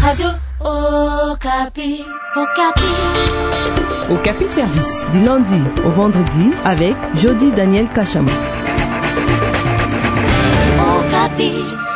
Radio Okapi. Okapi Service, du lundi au vendredi avec Jody Daniel Kachama. Okapi.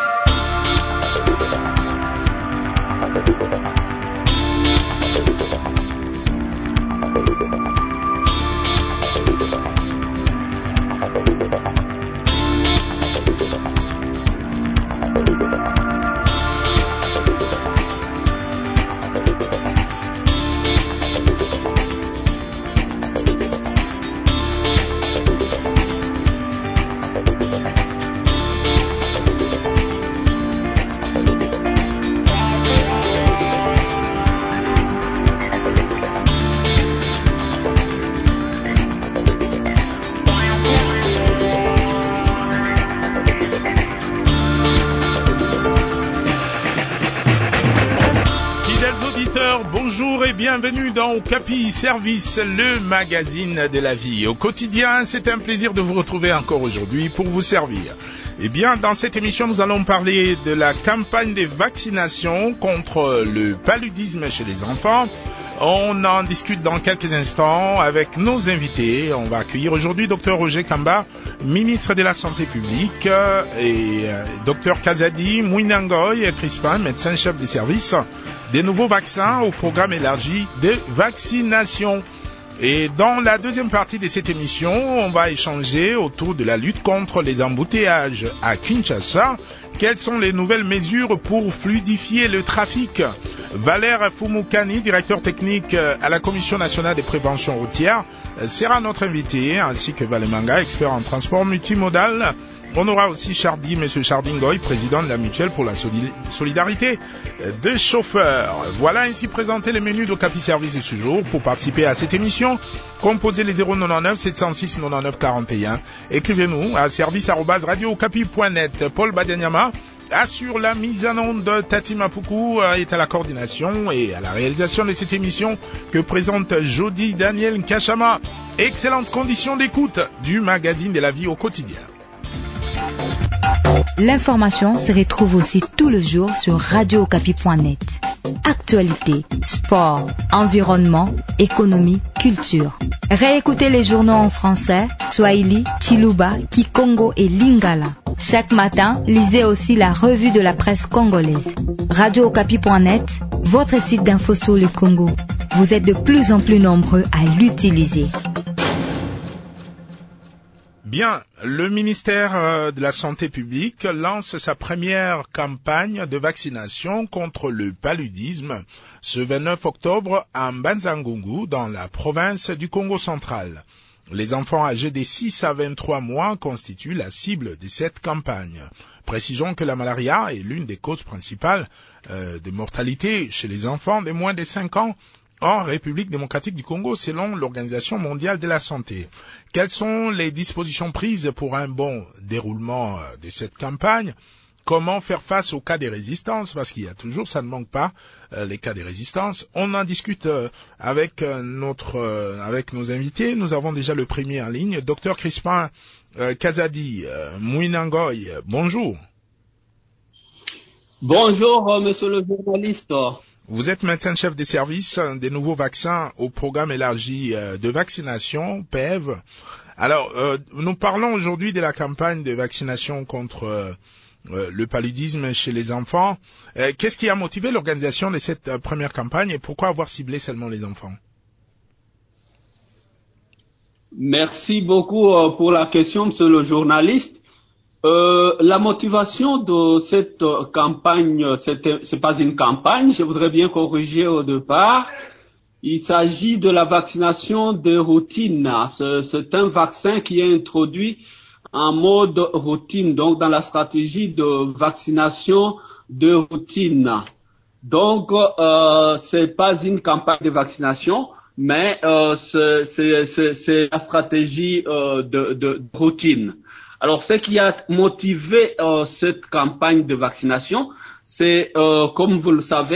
Bienvenue dans Okapi Service, le magazine de la vie. Au quotidien, c'est un plaisir de vous retrouver encore aujourd'hui pour vous servir. Eh bien, dans cette émission, nous allons parler de la campagne de vaccination contre le paludisme chez les enfants. On en discute dans quelques instants avec nos invités. On va accueillir aujourd'hui Dr Roger Kamba, ministre de la Santé publique, et Dr Kazadi Mwinangoy Crispin, médecin-chef des services des nouveaux vaccins au programme élargi de vaccination. Et dans la deuxième partie de cette émission, on va échanger autour de la lutte contre les embouteillages à Kinshasa. Quelles sont les nouvelles mesures pour fluidifier le trafic? Valère Fumukani, directeur technique à la Commission nationale de prévention routière, sera notre invité, ainsi que Valemanga, expert en transport multimodal. On aura aussi Monsieur Chardingoy, président de la mutuelle pour la solidarité des chauffeurs. Voilà ainsi présenté les menus d'Okapi Service de ce jour. Pour participer à cette émission, composez les 099 706 99 41. Écrivez-nous à service@radiookapi.net. Paul Badianyama assure la mise en onde. Tati Mapuku est à la coordination et à la réalisation de cette émission que présente Jody Daniel Kachama. Excellentes conditions d'écoute du magazine de la vie au quotidien. L'information se retrouve aussi tout le jour sur radiookapi.net. Actualité, sport, environnement, économie, culture. Réécoutez les journaux en français, Swahili, Chiluba, Kikongo et Lingala. Chaque matin, lisez aussi la revue de la presse congolaise. radiookapi.net, votre site d'info sur le Congo. Vous êtes de plus en plus nombreux à l'utiliser. Bien, le ministère de la Santé publique lance sa première campagne de vaccination contre le paludisme ce 29 octobre à Mbanza-Ngungu dans la province du Congo central. Les enfants âgés de 6 à 23 mois constituent la cible de cette campagne. Précisons que la malaria est l'une des causes principales de mortalité chez les enfants de moins de 5 ans en République démocratique du Congo, selon l'Organisation mondiale de la santé. Quelles sont les dispositions prises pour un bon déroulement de cette campagne? Comment faire face aux cas de résistance? Parce qu'il y a toujours, ça ne manque pas, les cas de résistance. On en discute avec nos invités. Nous avons déjà le premier en ligne, Dr Crispin Kazadi Mwinangoy. Bonjour. Bonjour, monsieur le journaliste. Vous êtes médecin-chef des services des nouveaux vaccins au programme élargi de vaccination, PEV. Alors, nous parlons aujourd'hui de la campagne de vaccination contre le paludisme chez les enfants. Qu'est-ce qui a motivé l'organisation de cette première campagne et pourquoi avoir ciblé seulement les enfants? Merci beaucoup pour la question, monsieur le journaliste. La motivation de cette campagne, c'est pas une campagne, je voudrais bien corriger au départ. Il s'agit de la vaccination de routine. C'est un vaccin qui est introduit en mode routine, donc dans la stratégie de vaccination de routine. Donc, c'est pas une campagne de vaccination, mais c'est la stratégie de routine. Alors, ce qui a motivé cette campagne de vaccination, c'est, comme vous le savez,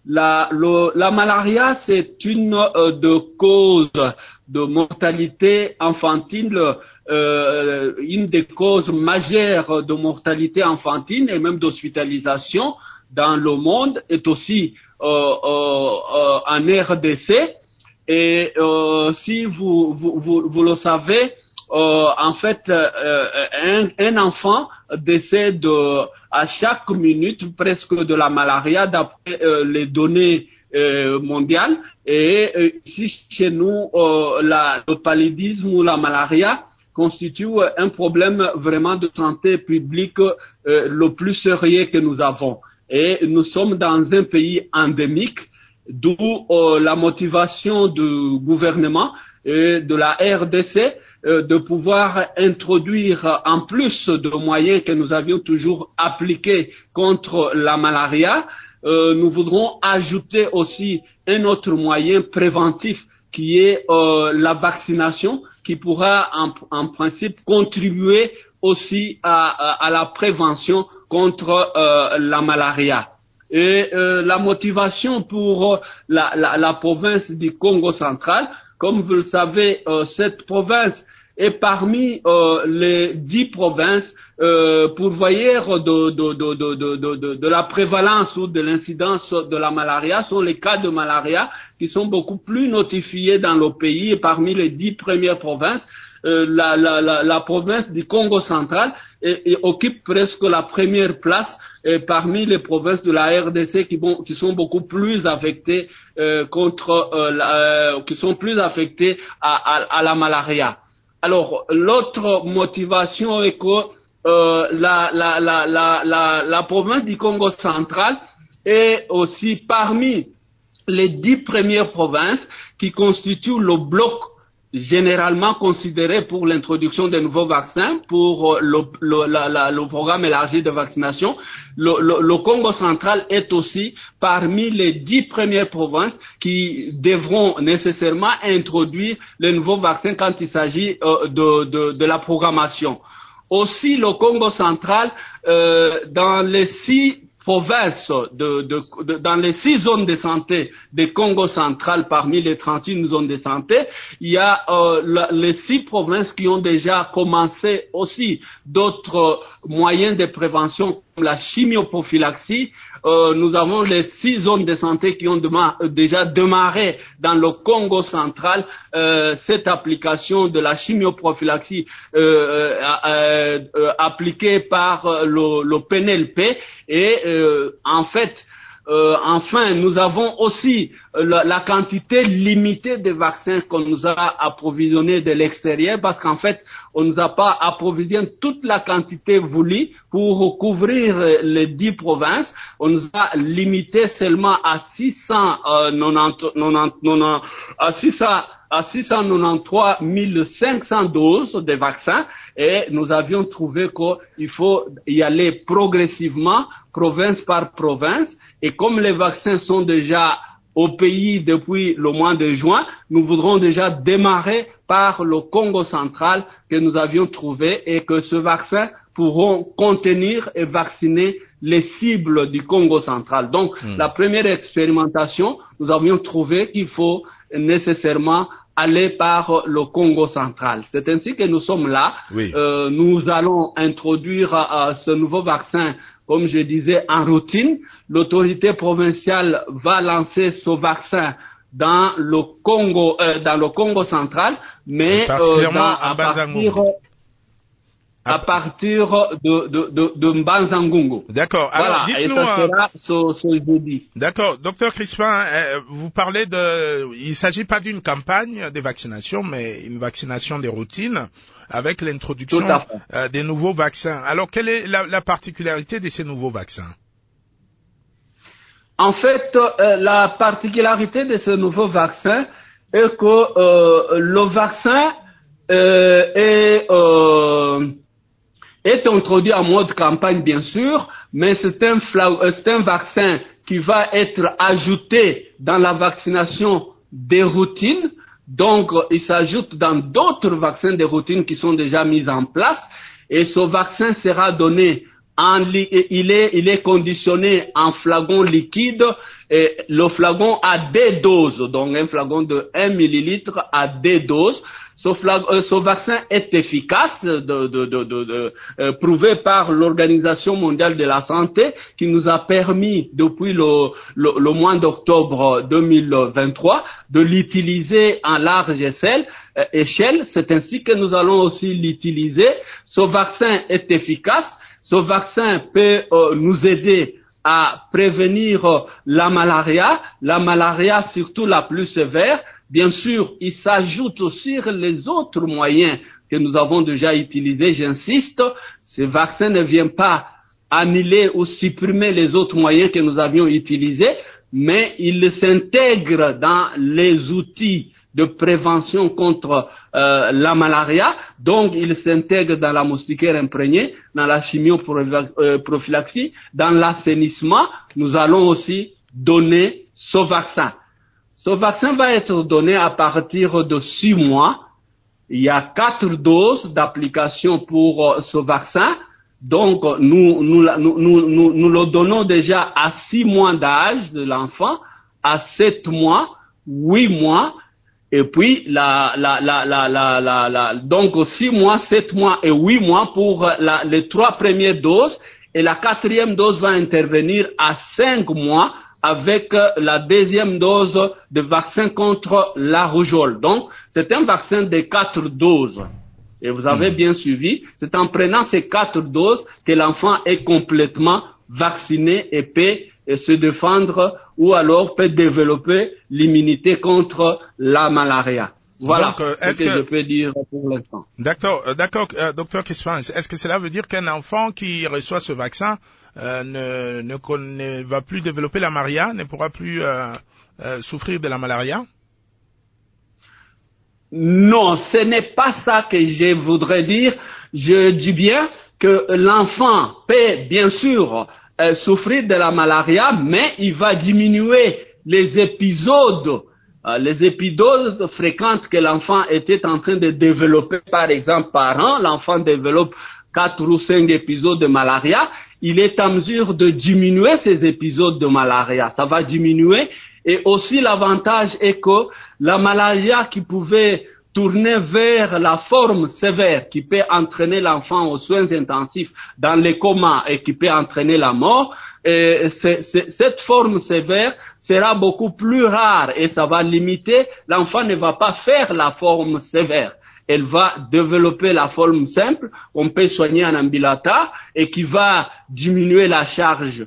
La malaria, c'est une de causes de mortalité infantile, une des causes majeures de mortalité infantile et même d'hospitalisation dans le monde, est aussi en RDC. Et si vous le savez, en fait, un enfant décède à chaque minute presque de la malaria d'après les données mondiales. Et ici chez nous, le paludisme ou la malaria constitue un problème vraiment de santé publique le plus sérieux que nous avons. Et nous sommes dans un pays endémique, d'où la motivation du gouvernement et de la RDC de pouvoir introduire en plus de moyens que nous avions toujours appliqués contre la malaria, nous voudrons ajouter aussi un autre moyen préventif qui est la vaccination, qui pourra en principe contribuer aussi à la prévention contre la malaria. Et la motivation pour la province du Congo central, comme vous le savez, cette province est parmi les 10 provinces pourvoyeurs de la prévalence ou de l'incidence de la malaria. Sont les cas de malaria qui sont beaucoup plus notifiés dans le pays. Et parmi les 10 premières provinces, la province du Congo central occupe presque la première place parmi les provinces de la RDC qui sont beaucoup plus affectées qui sont plus affectées à la malaria. Alors l'autre motivation est que la province du Congo central est aussi parmi les 10 premières provinces qui constituent le bloc généralement considéré pour l'introduction de nouveaux vaccins, pour le programme élargi de vaccination. Le Congo central est aussi parmi les 10 premières provinces qui devront nécessairement introduire les nouveaux vaccins quand il s'agit de la programmation. Aussi, le Congo central, dans les 6 provinces, dans les 6 zones de santé du Congo central, parmi les 31 zones de santé, il y a les 6 provinces qui ont déjà commencé aussi d'autres moyens de prévention comme la chimioprophylaxie. Nous avons les 6 zones de santé qui ont déjà démarré dans le Congo central cette application de la chimioprophylaxie appliquée par le PNLP. Et en fait, enfin, nous avons aussi la quantité limitée de vaccins qu'on nous a approvisionnés de l'extérieur, parce qu'en fait, on nous a pas approvisionné toute la quantité voulue pour couvrir les 10 provinces. On nous a limité seulement à 693 500 doses de vaccins, et nous avions trouvé qu'il faut y aller progressivement, province par province, et comme les vaccins sont déjà au pays depuis le mois de juin, nous voudrons déjà démarrer par le Congo central que nous avions trouvé, et que ce vaccin pourront contenir et vacciner les cibles du Congo central. Donc, la première expérimentation, nous avions trouvé qu'il faut nécessairement aller par le Congo central. C'est ainsi que nous sommes là. Oui. Nous allons introduire ce nouveau vaccin, comme je disais, en routine. L'autorité provinciale va lancer ce vaccin dans le Congo central, mais à partir de Mbanza-Ngungu. D'accord. Alors, voilà, dites-nous. Et ça sera ce jeudi. D'accord. Docteur Crispin, vous parlez il s'agit pas d'une campagne de vaccination, mais une vaccination des routines avec l'introduction des nouveaux vaccins. Alors, quelle est la particularité de ces nouveaux vaccins? En fait, la particularité de ce nouveau vaccin est que le vaccin est introduit en mode campagne, bien sûr, mais c'est un vaccin qui va être ajouté dans la vaccination des routines. Donc, il s'ajoute dans d'autres vaccins de routine qui sont déjà mis en place. Et ce vaccin sera donné il est conditionné en flagon liquide, et le flagon a des doses, donc un flagon de 1 millilitre a des doses. Ce vaccin est efficace, prouvé par l'Organisation mondiale de la santé, qui nous a permis depuis le mois d'octobre 2023 de l'utiliser en large échelle. C'est ainsi que nous allons aussi l'utiliser. Ce vaccin est efficace. Ce vaccin peut nous aider à prévenir la malaria surtout la plus sévère. Bien sûr, il s'ajoute sur les autres moyens que nous avons déjà utilisés. J'insiste, ce vaccin ne vient pas annuler ou supprimer les autres moyens que nous avions utilisés, mais il s'intègre dans les outils de prévention contre la malaria. Donc, il s'intègre dans la moustiquaire imprégnée, dans la chimioprophylaxie, dans l'assainissement. Nous allons aussi donner ce vaccin. Ce vaccin va être donné à partir de 6 mois. Il y a 4 doses d'application pour ce vaccin. Donc, nous le donnons déjà à 6 mois d'âge de l'enfant, à 7 mois, 8 mois, et puis donc 6 mois, 7 mois et 8 mois pour les 3 premières doses, et la 4e dose va intervenir à 5 mois avec la 2e dose de vaccin contre la rougeole. Donc, c'est un vaccin de 4 doses. Et vous avez bien suivi, c'est en prenant ces 4 doses que l'enfant est complètement vacciné et peut se défendre ou alors peut développer l'immunité contre la malaria. Voilà ce que je peux dire pour l'instant. D'accord, docteur Kispan, est-ce que cela veut dire qu'un enfant qui reçoit ce vaccin ne va plus développer la malaria, ne pourra plus souffrir de la malaria? Non, ce n'est pas ça que je voudrais dire. Je dis bien que l'enfant peut bien sûr souffrir de la malaria, mais il va diminuer les épisodes fréquents que l'enfant était en train de développer. Par exemple, par an, l'enfant développe 4 ou 5 épisodes de malaria. Il est en mesure de diminuer ces épisodes de malaria. Ça va diminuer. Et aussi l'avantage est que la malaria qui pouvait tourner vers la forme sévère qui peut entraîner l'enfant aux soins intensifs dans les comas et qui peut entraîner la mort, cette forme sévère sera beaucoup plus rare et ça va limiter. L'enfant ne va pas faire la forme sévère. Elle va développer la forme simple, on peut soigner en ambulatoire et qui va diminuer la charge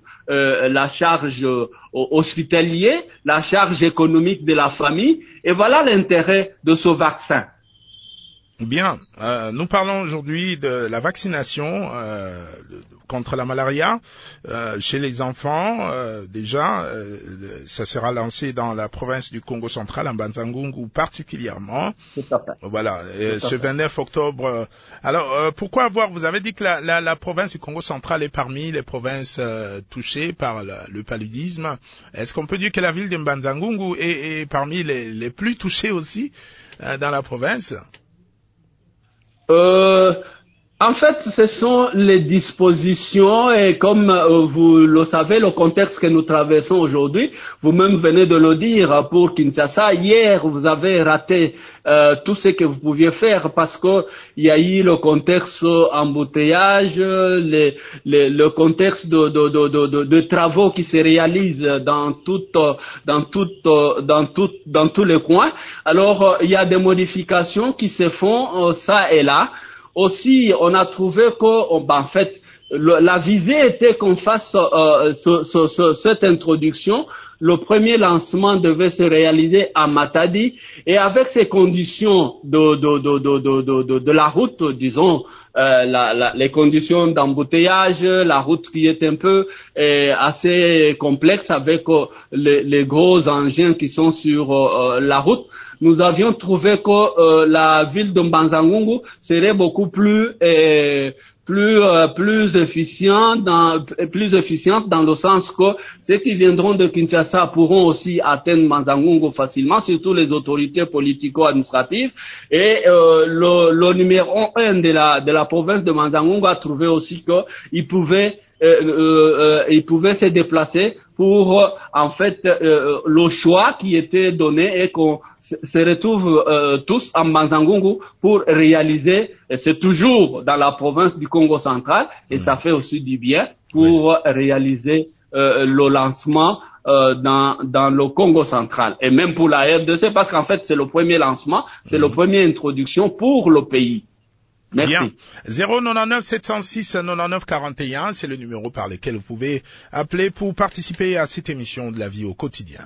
hospitalière, la charge économique de la famille. Et voilà l'intérêt de ce vaccin. Bien, nous parlons aujourd'hui de la vaccination contre la malaria chez les enfants. Déjà, ça sera lancé dans la province du Congo central, en Banzangungu particulièrement. Tout à fait. Voilà, ce 29 octobre. Alors, pourquoi vous avez dit que la province du Congo central est parmi les provinces touchées par le paludisme. Est-ce qu'on peut dire que la ville de Banzangungu est parmi les plus touchées aussi dans la province? En fait, ce sont les dispositions et comme vous le savez, le contexte que nous traversons aujourd'hui, vous-même venez de le dire pour Kinshasa. Hier, vous avez raté tout ce que vous pouviez faire parce que il y a eu le contexte embouteillage, le contexte de travaux qui se réalisent dans tous les coins. Alors, il y a des modifications qui se font ça et là. Aussi, on a trouvé que, en fait, la visée était qu'on fasse cette introduction. Le premier lancement devait se réaliser à Matadi et avec ces conditions de la route, disons, les conditions d'embouteillage, la route qui est un peu assez complexe avec les gros engins qui sont sur la route. Nous avions trouvé que la ville de Banzangungu serait beaucoup plus efficiente dans le sens que ceux qui viendront de Kinshasa pourront aussi atteindre Banzangungu facilement, surtout les autorités politico-administratives. Et le numéro 1 de la province de Banzangungu a trouvé aussi qu'il pouvait ils pouvaient se déplacer pour en fait le choix qui était donné et qu'on se retrouve tous en Manzangungu pour réaliser, et c'est toujours dans la province du Congo central, et ça fait aussi du bien pour réaliser le lancement dans le Congo central, et même pour la RDC, parce qu'en fait c'est le premier lancement, c'est la première introduction pour le pays. Merci. Bien. 099 706 99 41, c'est le numéro par lequel vous pouvez appeler pour participer à cette émission de la vie au quotidien.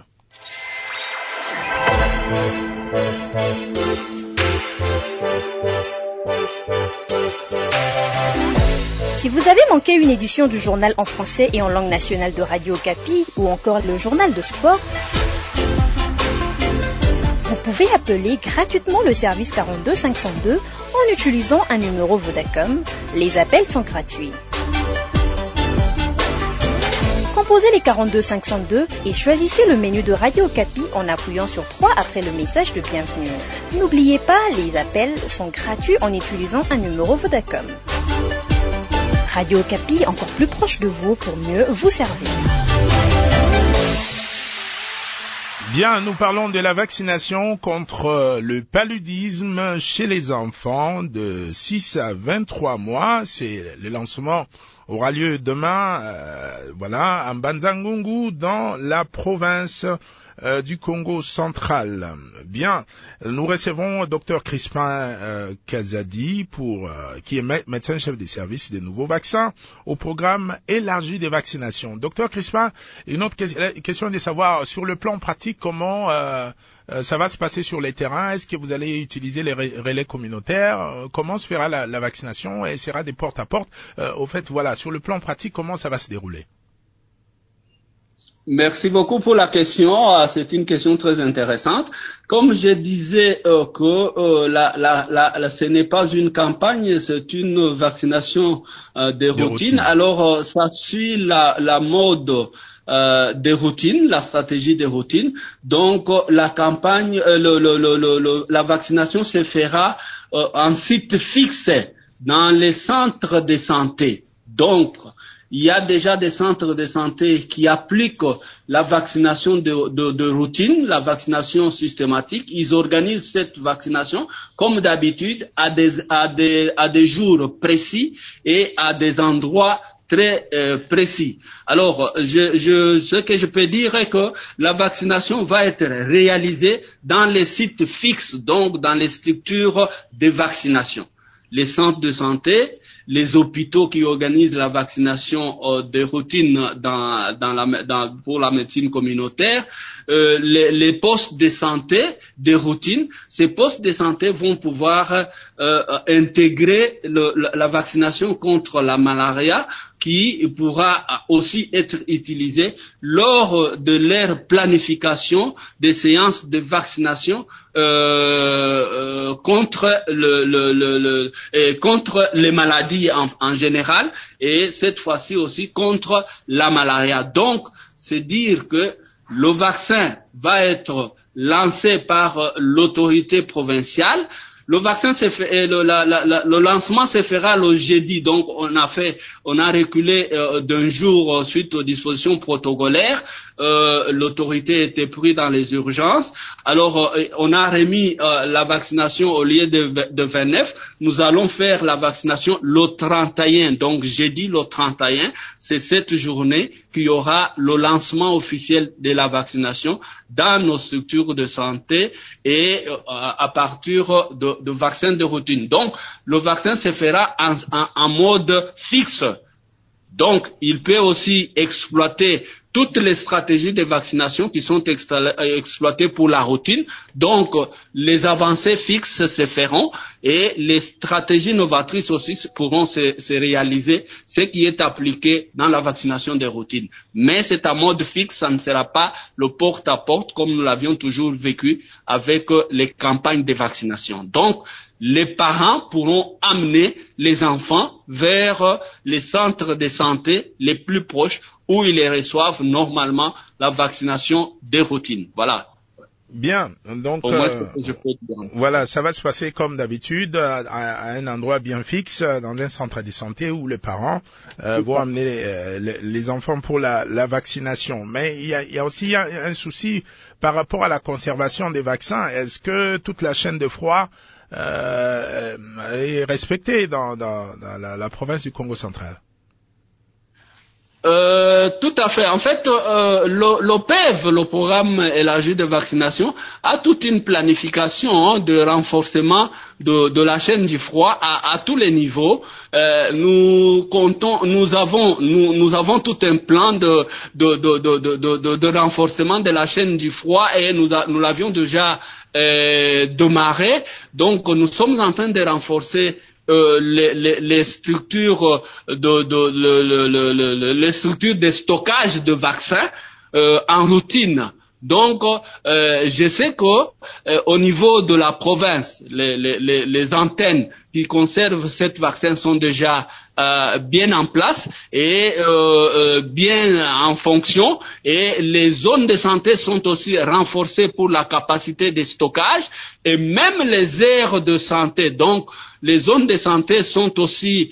Si vous avez manqué une édition du journal en français et en langue nationale de Radio Okapi ou encore le journal de sport, vous pouvez appeler gratuitement le service 42 502 en utilisant un numéro Vodacom. Les appels sont gratuits. Composez les 42 502 et choisissez le menu de Radio Okapi en appuyant sur 3 après le message de bienvenue. N'oubliez pas, les appels sont gratuits en utilisant un numéro Vodacom. Radio Okapi, encore plus proche de vous pour mieux vous servir. Bien, nous parlons de la vaccination contre le paludisme chez les enfants de 6 à 23 mois. C'est le lancement aura lieu demain, à Mbanza-Ngungu, dans la province du Congo central. Bien, nous recevons Dr Crispin Kazadi qui est médecin-chef des services des nouveaux vaccins au programme élargi des vaccinations. Dr Crispin, une autre question est de savoir sur le plan pratique comment ça va se passer sur les terrains. Est-ce que vous allez utiliser les relais communautaires? Comment se fera la vaccination? Et sera des porte à porte? Au fait, voilà, sur le plan pratique, comment ça va se dérouler? Merci beaucoup pour la question. C'est une question très intéressante. Comme je disais que ce n'est pas une campagne, c'est une vaccination de routine. Alors ça suit la mode des routines, la stratégie des routines. Donc la campagne, la vaccination se fera en site fixe dans les centres de santé. Donc il y a déjà des centres de santé qui appliquent la vaccination de routine, la vaccination systématique. Ils organisent cette vaccination comme d'habitude à des jours précis et à des endroits très précis. Alors, ce que je peux dire est que la vaccination va être réalisée dans les sites fixes, donc dans les structures de vaccination. Les centres de santé, les hôpitaux qui organisent la vaccination de routine pour la médecine communautaire, les postes de santé de routine, ces postes de santé vont pouvoir intégrer la vaccination contre la malaria qui pourra aussi être utilisée lors de leur planification des séances de vaccination contre les maladies en général et cette fois-ci aussi contre la malaria. Donc, c'est dire que le vaccin va être lancé par l'autorité provinciale. Le vaccin le lancement se fera le jeudi, donc on a reculé d'un jour suite aux dispositions protocolaires. L'autorité était prise dans les urgences. Alors on a remis la vaccination au lieu de 29. Nous allons faire la vaccination le 31, donc jeudi le 31. C'est cette journée qu'il y aura le lancement officiel de la vaccination dans nos structures de santé et à partir de vaccins de routine. Donc, le vaccin se fera en mode fixe. Donc, il peut aussi exploiter toutes les stratégies de vaccination qui sont exploitées pour la routine. Donc, les avancées fixes se feront et les stratégies novatrices aussi pourront se réaliser, ce qui est appliqué dans la vaccination de routine. Mais c'est à mode fixe, ça ne sera pas le porte-à-porte comme nous l'avions toujours vécu avec les campagnes de vaccination. Donc, les parents pourront amener les enfants vers les centres de santé les plus proches où ils reçoivent normalement la vaccination de routine. Voilà. Bien, donc Au moins, c'est ce que je peux dire. voilà, ça va se passer comme d'habitude à un endroit bien fixe, dans un centre de santé où les parents vont amener les enfants pour la vaccination. Mais il y a aussi un souci par rapport à la conservation des vaccins. Est-ce que toute la chaîne de froid est respectée dans la province du Congo central? Tout à fait. En fait, l'OPEV, le programme élargi de vaccination, a toute une planification de renforcement de la chaîne du froid à tous les niveaux. Nous avons tout un plan de renforcement de la chaîne du froid et nous l'avions déjà démarré. Donc, nous sommes en train de renforcer les structures les structures de stockage de vaccins en routine. Donc, je sais que au niveau de la province, les antennes qui conservent cette vaccin sont déjà bien en place et bien en fonction, et les zones de santé sont aussi renforcées pour la capacité de stockage, et même les aires de santé. Donc, les zones de santé sont aussi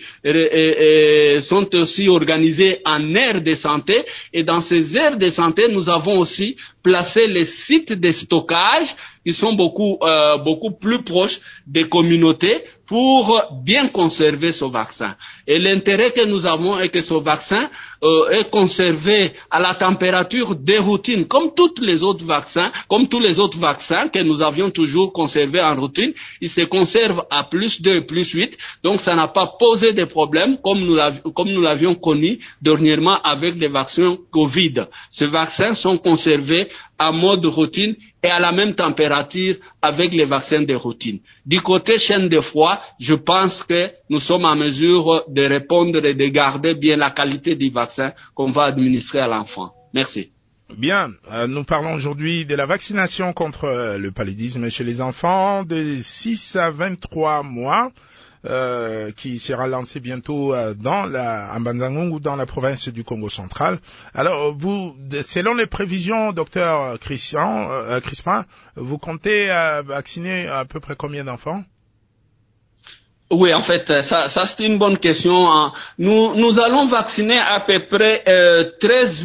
organisées en aires de santé, et dans ces aires de santé, nous avons aussi placé les sites de stockage qui sont beaucoup plus proches des communautés pour bien conserver ce vaccin. Et l'intérêt que nous avons est que ce vaccin est conservé à la température de routine, comme tous les autres vaccins que nous avions toujours conservés en routine. Ils se conservent à plus 2, plus 8, donc ça n'a pas posé de problème comme nous l'avions connu dernièrement avec les vaccins Covid. Ces vaccins sont conservés en mode routine et à la même température avec les vaccins de routine. Du côté chaîne de froid, je pense que nous sommes en mesure de répondre et de garder bien la qualité du vaccin qu'on va administrer à l'enfant. Merci. Bien, nous parlons aujourd'hui de la vaccination contre le paludisme chez les enfants de 6 à 23 mois. Qui sera lancé bientôt en Banzangung ou dans la province du Congo central. Alors, vous, selon les prévisions, docteur Crispin, vous comptez vacciner à peu près combien d'enfants? Oui, en fait, ça c'est une bonne question. Nous allons vacciner à peu près 13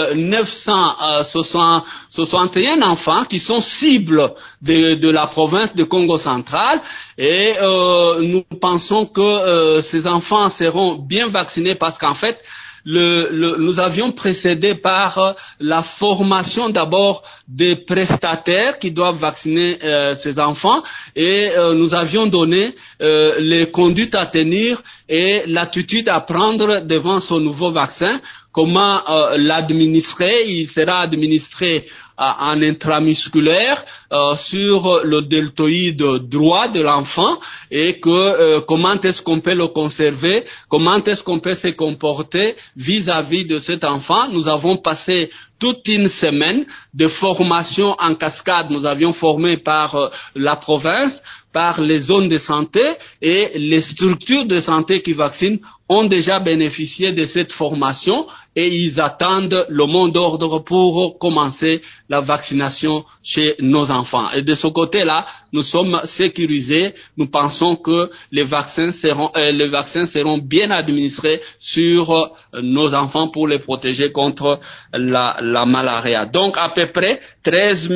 961 enfants qui sont cibles de la province de Congo central, et nous pensons que ces enfants seront bien vaccinés parce qu'en fait, nous avions précédé par la formation d'abord des prestataires qui doivent vacciner ces enfants, et nous avions donné les conduites à tenir et l'attitude à prendre devant ce nouveau vaccin. Comment l'administrer? Il sera administré en intramusculaire sur le deltoïde droit de l'enfant, et que comment est-ce qu'on peut le conserver, comment est-ce qu'on peut se comporter vis-à-vis de cet enfant. Nous avons passé toute une semaine de formation en cascade. Nous avions formé par la province, par les zones de santé, et les structures de santé qui vaccinent ont déjà bénéficié de cette formation, et ils attendent le mot d'ordre pour commencer la vaccination chez nos enfants. Et de ce côté-là, nous sommes sécurisés. Nous pensons que les vaccins seront bien administrés sur nos enfants pour les protéger contre la malaria. Donc, à peu près 13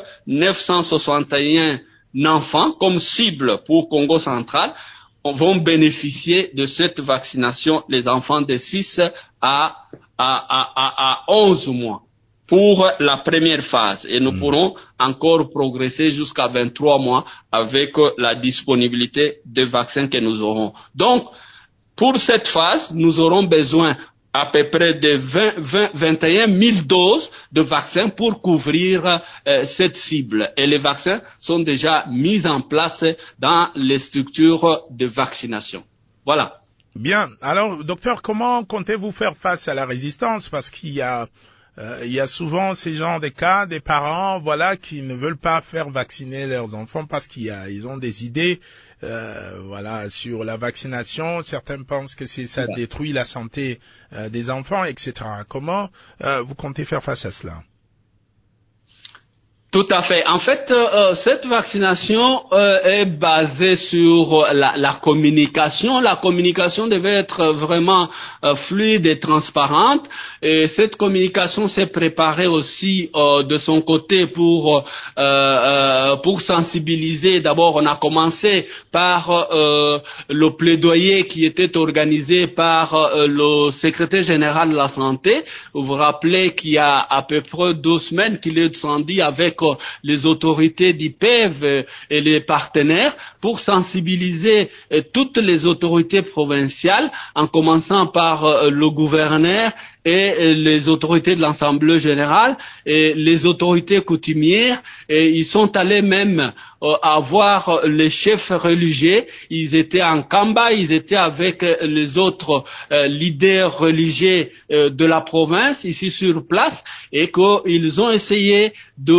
961 enfants comme cible pour Congo central vont bénéficier de cette vaccination, les enfants de 6 à 11 mois pour la première phase, et nous pourrons encore progresser jusqu'à 23 mois avec la disponibilité des vaccins que nous aurons. Donc, pour cette phase, nous aurons besoin à peu près de 21 000 doses de vaccins pour couvrir cette cible. Et les vaccins sont déjà mis en place dans les structures de vaccination. Voilà. Bien. Alors, docteur, comment comptez-vous faire face à la résistance? Parce qu'il y a souvent ces genres de cas, des parents, qui ne veulent pas faire vacciner leurs enfants parce ils ont des idées, sur la vaccination. Certains pensent que ça détruit la santé des enfants, etc. Comment vous comptez faire face à cela? Tout à fait. En fait, cette vaccination est basée sur la communication. La communication devait être vraiment fluide et transparente. Et cette communication s'est préparée aussi de son côté pour sensibiliser. D'abord, on a commencé par le plaidoyer qui était organisé par le secrétaire général de la santé. Vous vous rappelez qu'il y a à peu près 2 semaines qu'il est descendu avec les autorités d'IPEV et les partenaires pour sensibiliser toutes les autorités provinciales, en commençant par le gouverneur et les autorités de l'Assemblée générale et les autorités coutumières. Et ils sont allés même voir les chefs religieux. Ils étaient en Kamba, ils étaient avec les autres leaders religieux de la province ici sur place, et qu'ils ont essayé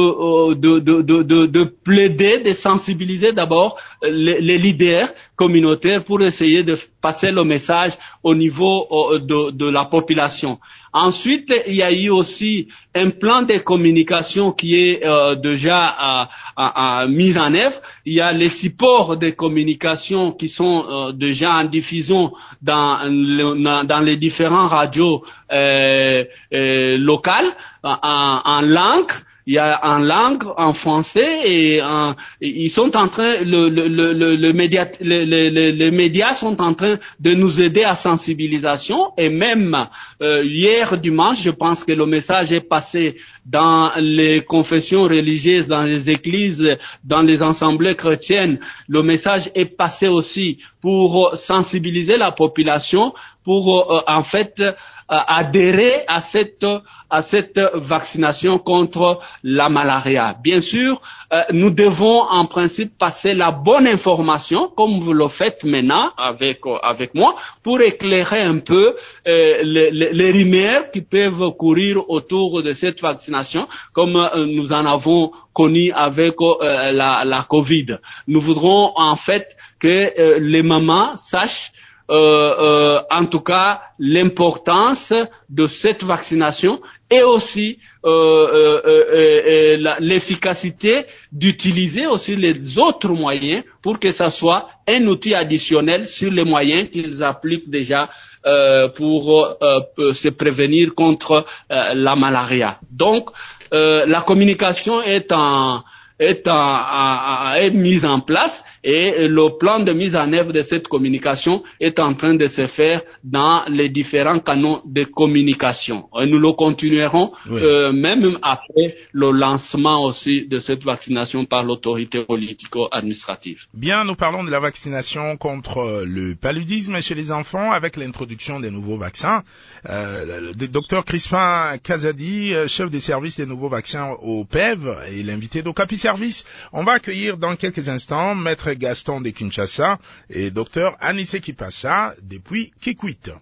de plaider, de sensibiliser d'abord les leaders communautaires pour essayer de passer le message au niveau de la population. Ensuite, il y a eu aussi un plan de communication qui est déjà mis en œuvre. Il y a les supports de communication qui sont déjà en diffusion dans les différents radios locales en langue. Il y a en langue, en français, et ils sont en train, les médias sont en train de nous aider à sensibilisation. Et même hier dimanche, je pense que le message est passé dans les confessions religieuses, dans les églises, dans les assemblées chrétiennes. Le message est passé aussi pour sensibiliser la population, pour en fait adhérer à cette vaccination contre la malaria. Bien sûr, nous devons en principe passer la bonne information, comme vous le faites maintenant avec moi, pour éclairer un peu les rumeurs qui peuvent courir autour de cette vaccination, comme nous en avons connu avec la Covid. Nous voudrons en fait que les mamans sachent en tout cas l'importance de cette vaccination et aussi l'efficacité d'utiliser aussi les autres moyens pour que ça soit un outil additionnel sur les moyens qu'ils appliquent déjà pour se prévenir contre la malaria. Donc la communication est mise en place, et le plan de mise en œuvre de cette communication est en train de se faire dans les différents canaux de communication. Et nous le continuerons même après le lancement aussi de cette vaccination par l'autorité politico-administrative. Bien, nous parlons de la vaccination contre le paludisme chez les enfants avec l'introduction des nouveaux vaccins. Le docteur Crispin Kazadi, chef des services des nouveaux vaccins au PEV, et l'invité d'Okapi Service. On va accueillir dans quelques instants Maître Gaston de Kinshasa et Docteur Anissé Kipassa depuis Kikwit.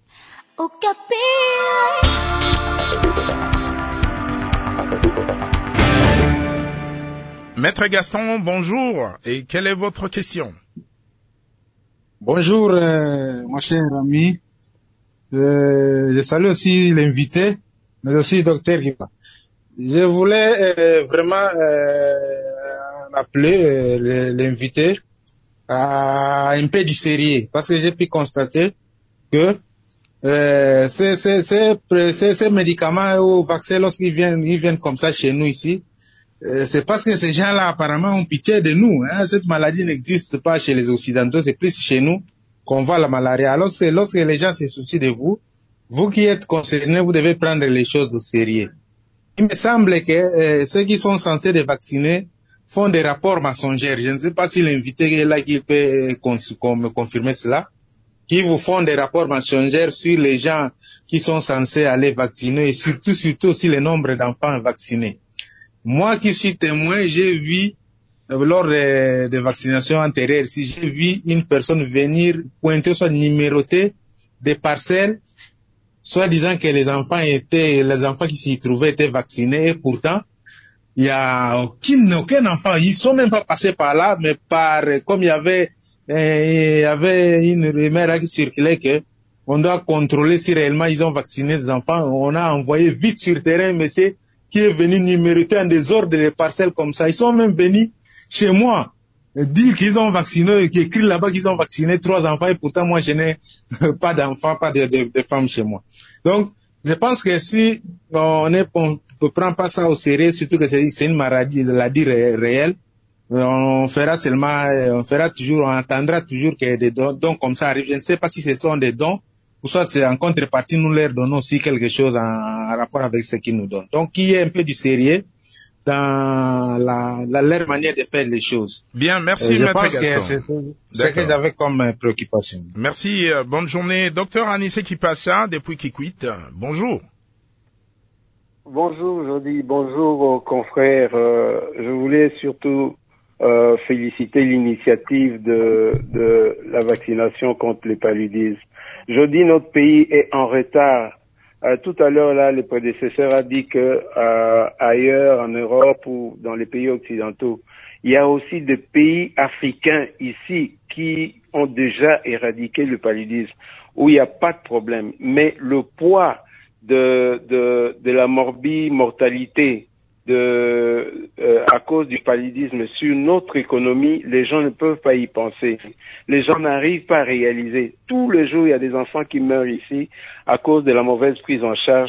Maître Gaston, bonjour, et quelle est votre question? Bonjour, mon cher ami. Je salue aussi l'invité, mais aussi Docteur Kipassa. Je voulais vraiment appeler l'invité à un peu du sérieux, parce que j'ai pu constater que ces médicaments ou vaccins, lorsqu'ils viennent comme ça chez nous ici, c'est parce que ces gens-là apparemment ont pitié de nous. Cette maladie n'existe pas chez les Occidentaux, c'est plus chez nous qu'on voit la malaria. Alors lorsque les gens se soucient de vous, vous qui êtes concernés, vous devez prendre les choses au sérieux. Il me semble que ceux qui sont censés les vacciner font des rapports mensongers. Je ne sais pas si l'invité est là qui peut me confirmer cela. Qui vous font des rapports mensongers sur les gens qui sont censés aller vacciner, et surtout aussi le nombre d'enfants vaccinés. Moi qui suis témoin, j'ai vu lors des vaccinations antérieures, si j'ai vu une personne venir pointer, soit numéroter des parcelles, soit disant que les enfants qui s'y trouvaient étaient vaccinés, et pourtant, il y a aucun enfant, ils sont même pas passés par là, mais comme il y avait une rumeur qui circulait que on doit contrôler si réellement ils ont vacciné les enfants. On a envoyé vite sur terrain, monsieur, qui est venu numéroter en désordre les parcelles comme ça. Ils sont même venus chez moi dire qu'ils ont vacciné, qui écrit là-bas qu'ils ont vacciné 3 enfants et pourtant moi je n'ai pas d'enfants, pas de femmes chez moi. Donc je pense que si on ne prend pas ça au sérieux, surtout que c'est une maladie réelle, on fera toujours, on entendra toujours que des dons comme ça arrivent. Je ne sais pas si ce sont des dons ou soit c'est en contrepartie nous leur donnons aussi quelque chose en rapport avec ce qu'ils nous donnent. Donc qu'il y ait un peu du sérieux dans leur manière de faire les choses. Bien, merci je Maître pense Gaston. que c'est ce que j'avais comme préoccupation. Merci, bonne journée. Docteur Anissé Kipassa, depuis Kikwit, bonjour. Bonjour Jody, bonjour aux confrères. Je voulais surtout féliciter l'initiative de la vaccination contre le paludisme. Jody, notre pays est en retard. Tout à l'heure, là, le prédécesseur a dit que ailleurs, en Europe ou dans les pays occidentaux, il y a aussi des pays africains ici qui ont déjà éradiqué le paludisme, où il n'y a pas de problème. Mais le poids de la mortalité à cause du paludisme sur notre économie, les gens ne peuvent pas y penser. Les gens n'arrivent pas à réaliser. Tous les jours, il y a des enfants qui meurent ici à cause de la mauvaise prise en charge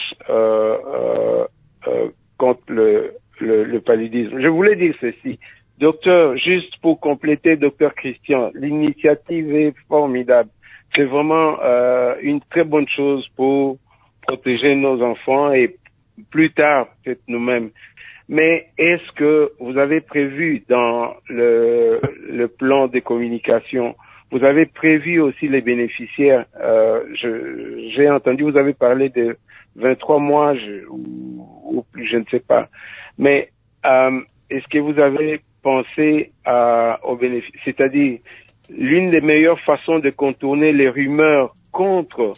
contre le paludisme. Je voulais dire ceci. Docteur, juste pour compléter, docteur Christian, l'initiative est formidable. C'est vraiment une très bonne chose pour protéger nos enfants et plus tard, peut-être nous-mêmes. Mais est-ce que vous avez prévu dans le plan de communication, vous avez prévu aussi les bénéficiaires? J'ai entendu, vous avez parlé de 23 mois ou plus, je ne sais pas. Mais est-ce que vous avez pensé aux bénéficiaires? C'est-à-dire, l'une des meilleures façons de contourner les rumeurs contre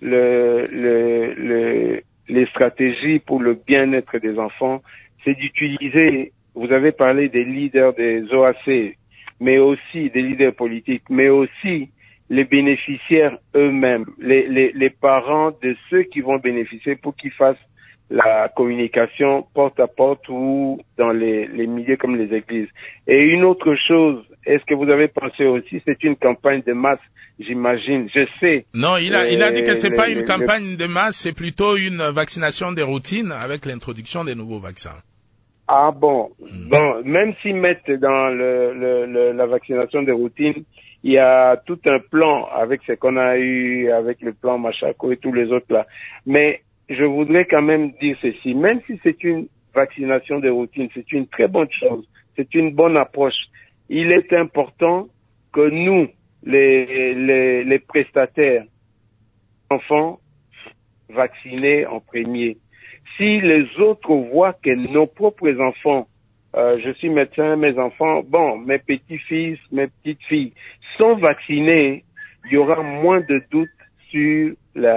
les stratégies pour le bien-être des enfants, c'est d'utiliser, vous avez parlé des leaders des OAC, mais aussi des leaders politiques, mais aussi les bénéficiaires eux-mêmes, les parents de ceux qui vont bénéficier pour qu'ils fassent la communication porte à porte ou dans les milieux comme les églises. Et une autre chose, est-ce que vous avez pensé aussi, c'est une campagne de masse, j'imagine, je sais. Non, il a dit que c'est pas une campagne de masse, c'est plutôt une vaccination de routine avec l'introduction des nouveaux vaccins. Ah bon, bon, même s'ils mettent dans la vaccination de routine, il y a tout un plan avec ce qu'on a eu, avec le plan Machako et tous les autres là. Mais je voudrais quand même dire ceci, même si c'est une vaccination de routine, c'est une très bonne chose, c'est une bonne approche. Il est important que nous, les prestataires, enfants, vaccinés en premier. Si les autres voient que nos propres enfants, je suis médecin, mes enfants, bon, mes petits-fils, mes petites-filles sont vaccinés, il y aura moins de doutes sur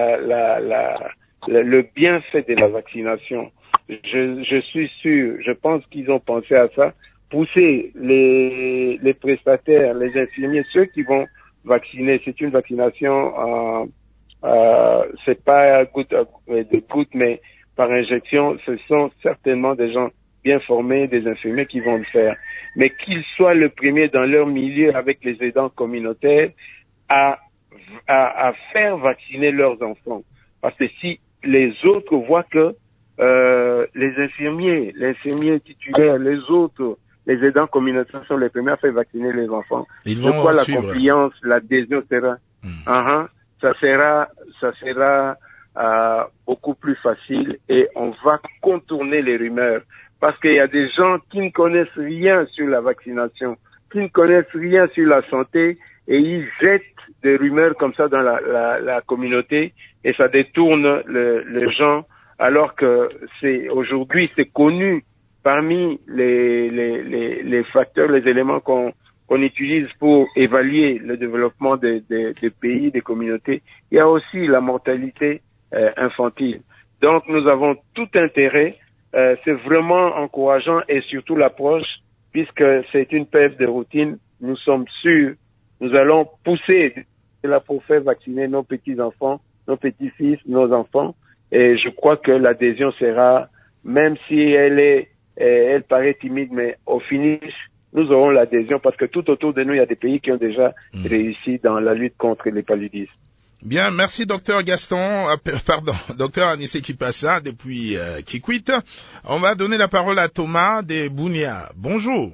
le bienfait de la vaccination. Je suis sûr, je pense qu'ils ont pensé à ça, pousser les prestataires, les infirmiers, ceux qui vont vacciner. C'est une vaccination, c'est pas de gouttes, mais par injection. Ce sont certainement des gens bien formés, des infirmiers qui vont le faire. Mais qu'ils soient le premier dans leur milieu avec les aidants communautaires à faire vacciner leurs enfants. Parce que si les autres voient que les infirmiers titulaires, les autres, les aidants communautaires sont les premiers à faire vacciner les enfants, de quoi la compliance, l'adhésion sera, ça sera beaucoup plus facile et on va contourner les rumeurs. Parce qu'il y a des gens qui ne connaissent rien sur la vaccination, qui ne connaissent rien sur la santé et ils jettent des rumeurs comme ça dans la communauté et ça détourne les gens alors que aujourd'hui c'est connu parmi les facteurs, les éléments qu'on utilise pour évaluer le développement des pays, des communautés. Il y a aussi la mortalité infantile. Donc nous avons tout intérêt, c'est vraiment encourageant et surtout l'approche, puisque c'est une période de routine, nous sommes sûrs, nous allons pousser là pour faire vacciner nos petits-enfants, nos petits-fils, nos enfants, et je crois que l'adhésion sera même si elle paraît timide, mais au finish, nous aurons l'adhésion parce que tout autour de nous, il y a des pays qui ont déjà réussi dans la lutte contre les paludismes. Bien, merci docteur docteur Anissé Kipassa depuis Kikwit. On va donner la parole à Thomas de Bunia. Bonjour.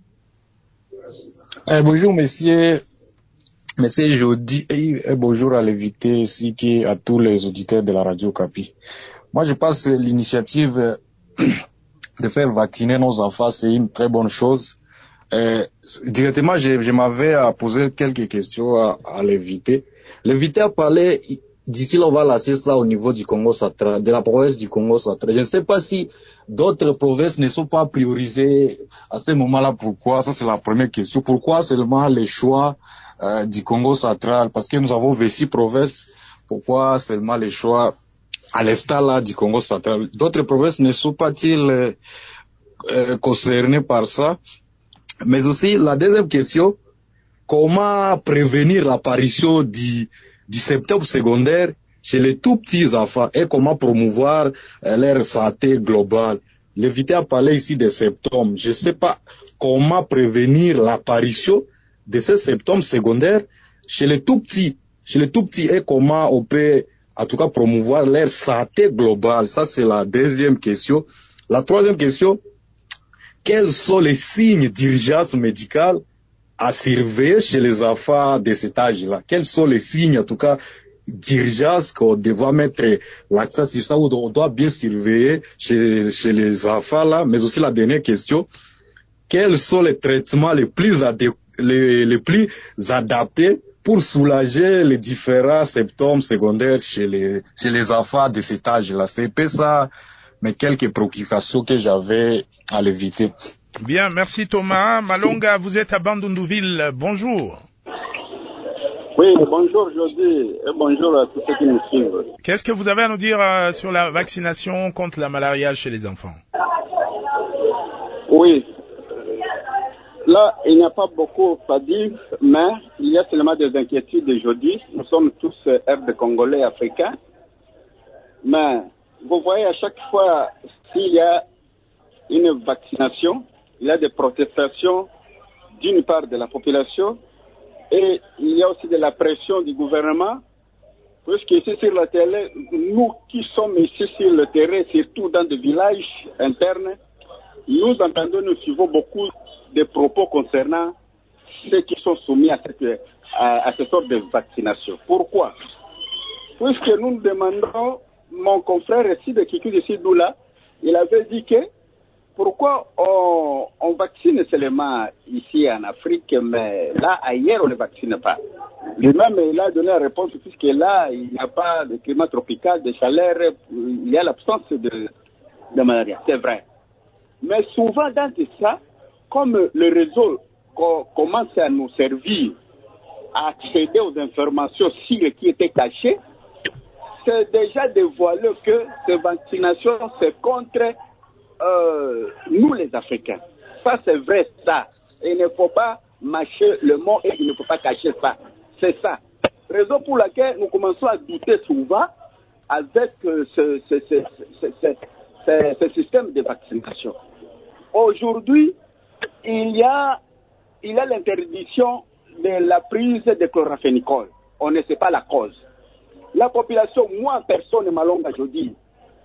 Bonjour monsieur Jody et bonjour à l'invité ainsi qu'à tous les auditeurs de la radio Okapi. Moi je pense que l'initiative de faire vacciner nos enfants c'est une très bonne chose. Directement je m'avais posé quelques questions à l'invité. L'invité a parlé, d'ici là on va lancer ça au niveau du Congo central, de la province du Congo central. Je ne sais pas si d'autres provinces ne sont pas priorisées à ce moment-là. Pourquoi? Ça c'est la première question. Pourquoi seulement les choix du Congo central? Parce que nous avons 26 provinces. Pourquoi seulement les choix à l'instar là du Congo central? D'autres provinces ne sont pas-ils concernées par ça? Mais aussi la deuxième question, comment prévenir l'apparition du septum secondaire chez les tout petits enfants et comment promouvoir leur santé globale? L'invité a parlé ici des symptômes. Je ne sais pas comment prévenir l'apparition de ces symptômes secondaires chez les tout petits et comment on peut en tout cas promouvoir leur santé globale. Ça c'est la deuxième question. La troisième question, quels sont les signes d'urgence médicale à surveiller chez les enfants de cet âge-là? Quels sont les signes, en tout cas, d'urgence qu'on doit mettre l'accent sur ça, où on doit bien surveiller chez les enfants-là? Mais aussi la dernière question, quels sont les traitements les plus adaptés pour soulager les différents symptômes secondaires chez les enfants de cet âge-là? C'est un peu ça, mais quelques préoccupations que j'avais à l'éviter. Bien, merci Thomas. Malonga, vous êtes à Bandundouville. Bonjour. Oui, bonjour Jody et bonjour à tous ceux qui nous suivent. Qu'est-ce que vous avez à nous dire sur la vaccination contre la malaria chez les enfants? Oui, là il n'y a pas beaucoup à dire, mais il y a seulement des inquiétudes aujourd'hui. Nous sommes tous de Congolais africains, mais vous voyez à chaque fois s'il y a une vaccination, il y a des protestations d'une part de la population et il y a aussi de la pression du gouvernement, puisque ici sur la télé, nous qui sommes ici sur le terrain, surtout dans des villages internes, nous entendons, nous suivons beaucoup de propos concernant ceux qui sont soumis à cette sorte de vaccination. Pourquoi? Puisque nous demandons, mon confrère ici de Kikou de Sidoula, il avait dit que pourquoi on vaccine seulement ici en Afrique, mais là, ailleurs, on ne vaccine pas. Lui-même, il a donné la réponse, puisque là, il n'y a pas de climat tropical, de chaleur, il y a l'absence de malaria. C'est vrai. Mais souvent, dans ça, comme le réseau commence à nous servir, à accéder aux informations sûres qui étaient cachées, c'est déjà dévoilé que ces vaccinations, c'est contre nous les Africains. Ça c'est vrai, ça. Il ne faut pas mâcher le mot et il ne faut pas cacher ça. C'est ça. Raison pour laquelle nous commençons à douter souvent avec ce système de vaccination. Aujourd'hui, il y a l'interdiction de la prise de chloraphénicol. On ne sait pas la cause. La population, moi personne, Malonga, je dis,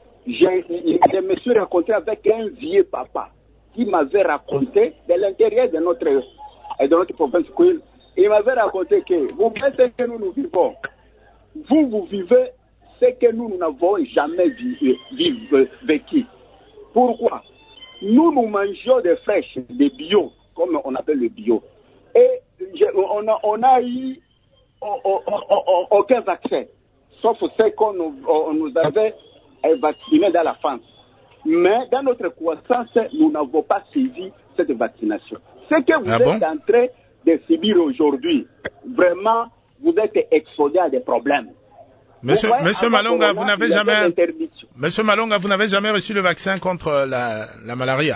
je me suis rencontré avec un vieux papa qui m'avait raconté de l'intérieur de notre province. Il m'avait raconté que vous voyez ce que nous vivons. Vous vivez ce que nous n'avons jamais vécu. Pourquoi? Nous mangeons des fraîches, des bio, comme on appelle le bio. Et on a eu aucun vaccin, sauf ce qu'on nous avait vacciné dans la France. Mais dans notre croissance, nous n'avons pas suivi cette vaccination. Ce que vous êtes en train de subir aujourd'hui, vraiment, vous êtes exposé à des problèmes. Monsieur Malonga, vous n'avez jamais reçu le vaccin contre la malaria?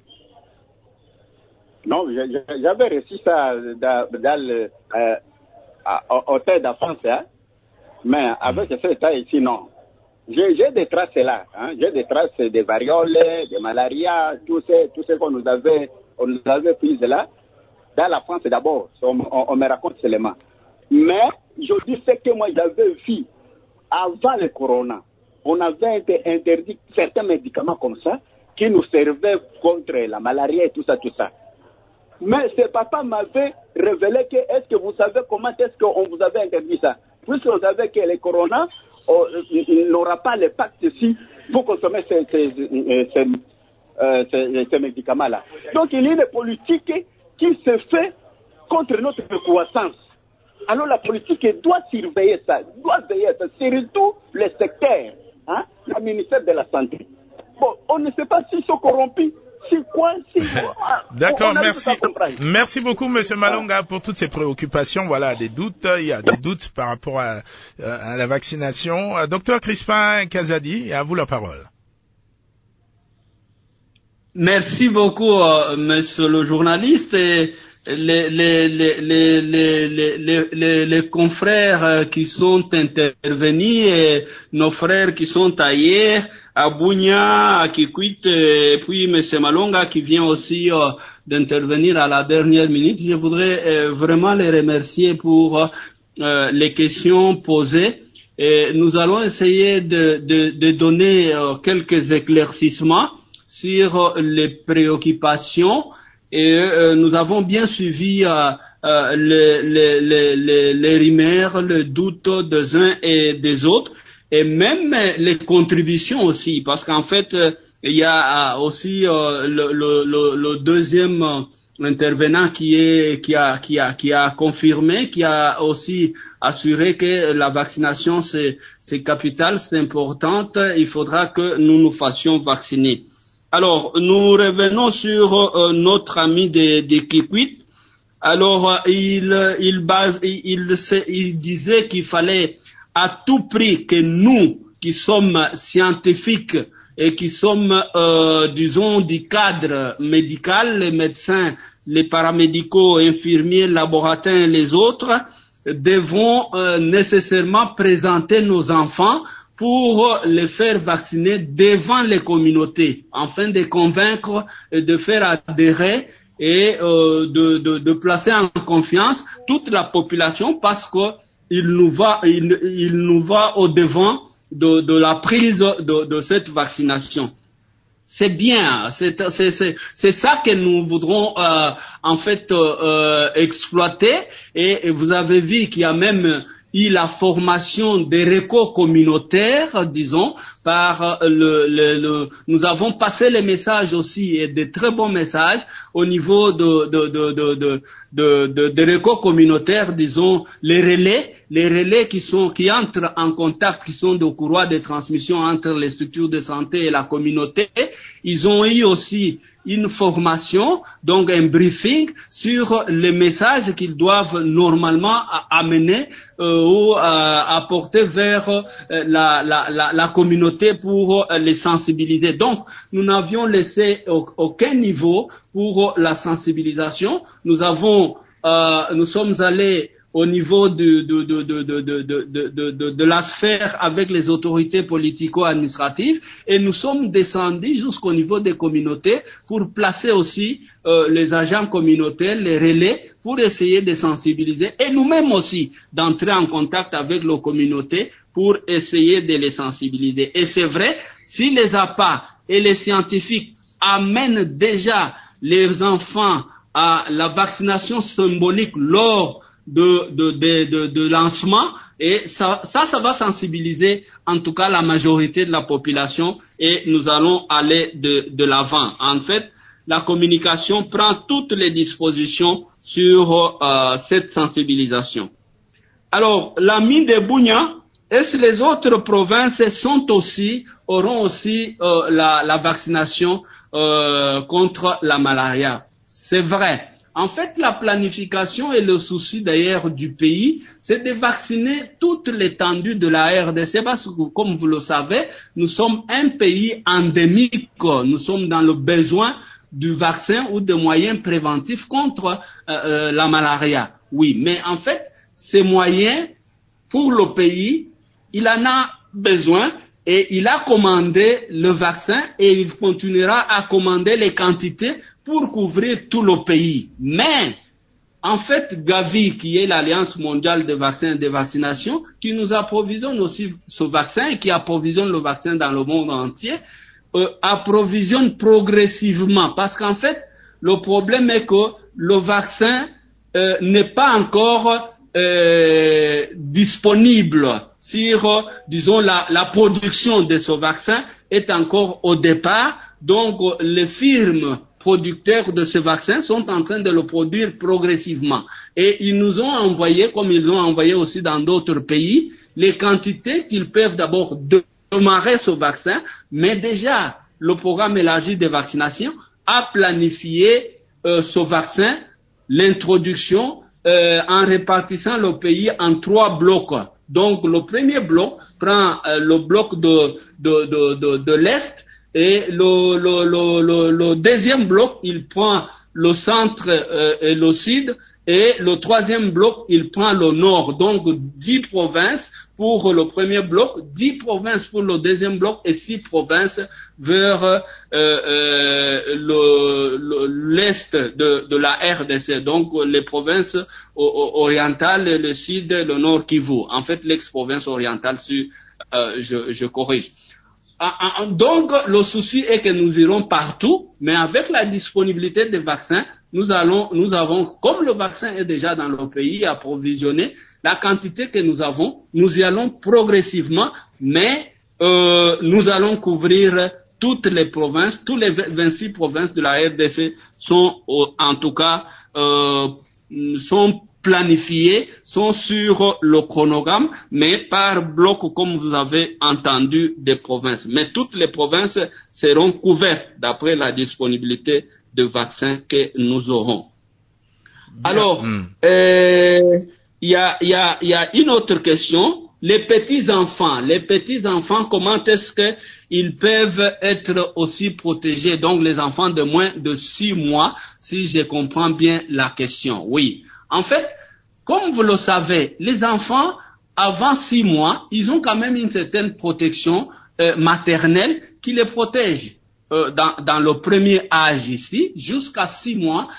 Non, j'avais reçu ça dans le hôtel de France, hein? Mais avec cet état ici, non. J'ai des traces là, hein. J'ai des traces des varioles, de malaria, tout ce qu'on nous avait pris là. Dans la France d'abord, on me raconte seulement. Mais je dis ce que moi j'avais vu avant le corona. On avait interdit certains médicaments comme ça qui nous servaient contre la malaria et tout ça. Mais ce papa m'avait révélé que est-ce que vous savez comment est-ce qu'on vous avait interdit ça? Puisqu'on savait que le corona il n'aura pas l'impact si vous consommez ces médicaments-là. Donc il y a une politique qui se fait contre notre croissance. Alors la politique doit surveiller ça, surtout le secteur, hein, le ministère de la Santé. Bon, on ne sait pas s'ils sont corrompus. C'est quoi? D'accord, merci. Merci beaucoup, Monsieur Malonga, pour toutes ces préoccupations. Voilà, des doutes. Il y a des doutes par rapport à la vaccination. Docteur Crispin Kazadi, à vous la parole. Merci beaucoup, monsieur le journaliste. Et les confrères qui sont intervenus et nos frères qui sont ailleurs, à Bunia, à Kikwit, et puis monsieur Malonga qui vient aussi d'intervenir à la dernière minute. Je voudrais vraiment les remercier pour les questions posées. Et nous allons essayer de donner quelques éclaircissements sur les préoccupations. Et nous avons bien suivi les rumeurs, le doute des uns et des autres, et même les contributions aussi, parce qu'en fait, il y a aussi le deuxième intervenant qui a confirmé, qui a aussi assuré que la vaccination c'est capital, c'est importante. Il faudra que nous nous fassions vacciner. Alors, nous revenons sur notre ami de Kikwit. Alors, il disait qu'il fallait à tout prix que nous, qui sommes scientifiques et qui sommes, disons, du cadre médical, les médecins, les paramédicaux, infirmiers, laboratoires et les autres, devons nécessairement présenter nos enfants pour les faire vacciner devant les communautés, afin de convaincre et de faire adhérer et de placer en confiance toute la population, parce que il nous va au devant de la prise de cette vaccination. C'est bien, c'est ça que nous voudrons en fait exploiter, et vous avez vu qu'il y a même la formation des réseaux communautaires, disons, par nous avons passé les messages aussi, et de très bons messages au niveau des réseaux communautaires, disons, les relais qui entrent en contact, qui sont de courroies de transmission entre les structures de santé et la communauté. Ils ont eu aussi une formation, donc un briefing sur les messages qu'ils doivent normalement amener ou apporter vers la communauté pour les sensibiliser. Donc, nous n'avions laissé aucun niveau pour la sensibilisation. Nous sommes allés au niveau de la sphère avec les autorités politico-administratives, et nous sommes descendus jusqu'au niveau des communautés pour placer aussi les agents communautaires, les relais, pour essayer de sensibiliser, et nous-mêmes aussi d'entrer en contact avec nos communautés pour essayer de les sensibiliser. Et c'est vrai, si les APA et les scientifiques amènent déjà les enfants à la vaccination symbolique lors de lancement, et ça va sensibiliser en tout cas la majorité de la population, et nous allons aller de l'avant. En fait, la communication prend toutes les dispositions sur cette sensibilisation. Alors, la mine de Bunia, est-ce que les autres provinces auront aussi la vaccination contre la malaria? C'est vrai. En fait, la planification et le souci d'ailleurs du pays, c'est de vacciner toute l'étendue de la RDC, parce que, comme vous le savez, nous sommes un pays endémique. Nous sommes dans le besoin du vaccin ou de moyens préventifs contre la malaria. Oui, mais en fait, ces moyens, pour le pays, il en a besoin, Et il a commandé le vaccin et il continuera à commander les quantités pour couvrir tout le pays. Mais, en fait, Gavi, qui est l'Alliance mondiale des vaccins et des vaccinations, qui nous approvisionne aussi ce vaccin et qui approvisionne le vaccin dans le monde entier, approvisionne progressivement. Parce qu'en fait, le problème est que le vaccin n'est pas encore disponible sur, disons, la production de ce vaccin est encore au départ. Donc, les firmes producteurs de ce vaccin sont en train de le produire progressivement. Et ils nous ont envoyé, comme ils ont envoyé aussi dans d'autres pays, les quantités qu'ils peuvent d'abord démarrer ce vaccin, mais déjà, le programme élargi de vaccination a planifié ce vaccin, l'introduction, en répartissant le pays en 3 blocs. Donc, le premier bloc prend le bloc de l'Est et le deuxième bloc, il prend le centre et le sud et le troisième bloc, il prend le nord. Donc, 10 provinces pour le premier bloc, 10 provinces pour le deuxième bloc et 6 provinces vers l'est de la RDC. Donc, les provinces orientales, le sud, le nord Kivu. En fait, l'ex-province orientale sud, je corrige. Donc, le souci est que nous irons partout, mais avec la disponibilité des vaccins, nous avons, comme le vaccin est déjà dans le pays approvisionné, la quantité que nous avons, nous y allons progressivement, mais nous allons couvrir toutes les provinces, tous les 26 provinces de la RDC sont, en tout cas, sont planifiées, sont sur le chronogramme, mais par bloc, comme vous avez entendu, des provinces. Mais toutes les provinces seront couvertes d'après la disponibilité de vaccins que nous aurons. Bien. Alors, il y a une autre question. Les petits-enfants, comment est-ce qu'ils peuvent être aussi protégés? Donc, les enfants de moins de 6 mois, si je comprends bien la question. Oui. En fait, comme vous le savez, les enfants, avant 6 mois, ils ont quand même une certaine protection maternelle qui les protège. Dans le premier âge ici, jusqu'à 6 mois,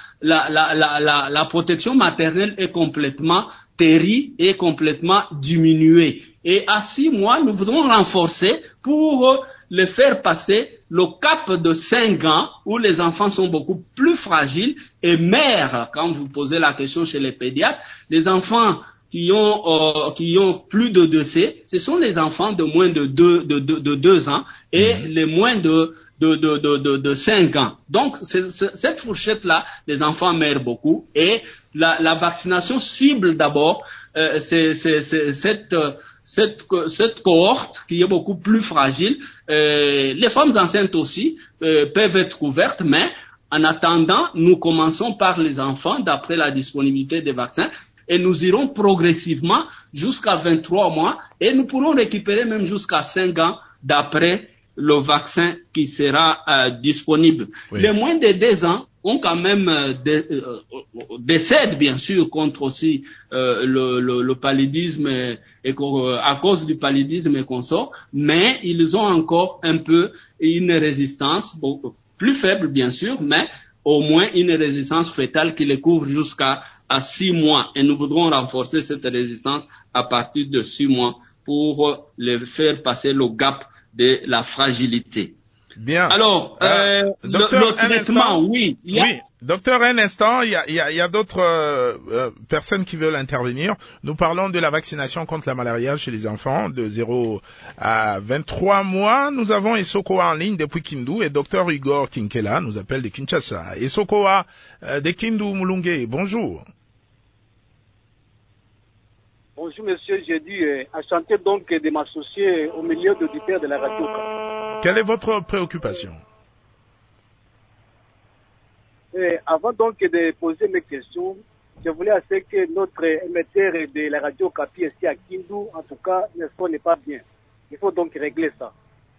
la protection maternelle est complètement terrie et complètement diminuée. Et à 6 mois, nous voudrons renforcer pour les faire passer le cap de 5 ans où les enfants sont beaucoup plus fragiles et mères, quand vous posez la question chez les pédiatres, les enfants qui ont plus de 2C, ce sont les enfants de moins de 2 ans et les moins de 5 ans. Donc, cette fourchette-là, les enfants meurent beaucoup et la vaccination cible d'abord cette cohorte qui est beaucoup plus fragile. Les femmes enceintes aussi peuvent être couvertes, mais en attendant, nous commençons par les enfants d'après la disponibilité des vaccins et nous irons progressivement jusqu'à 23 mois et nous pourrons récupérer même jusqu'à 5 ans d'après le vaccin qui sera disponible. Oui. Les moins de 2 ans ont quand même décèdent bien sûr contre aussi le paludisme et à cause du paludisme et consorts, mais ils ont encore un peu une résistance plus faible bien sûr, mais au moins une résistance fœtale qui les couvre jusqu'à 6 mois et nous voudrons renforcer cette résistance à partir de 6 mois pour les faire passer le gap de la fragilité. Bien. Alors, le traitement, oui. Oui, docteur, un instant, il y a d'autres personnes qui veulent intervenir. Nous parlons de la vaccination contre la malaria chez les enfants de 0 à 23 mois. Nous avons Esokoa en ligne depuis Kindu et docteur Igor Kinkela nous appelle de Kinshasa. Esokoa de Kindu Mulunge, bonjour. Bonjour monsieur, j'ai dit enchanté donc de m'associer au milieu d'auditeurs de la radio. Quelle est votre préoccupation? Avant donc de poser mes questions, je voulais assurer que notre émetteur de la radio Kapi ici à Kindu, en tout cas, ne sonne pas bien. Il faut donc régler ça.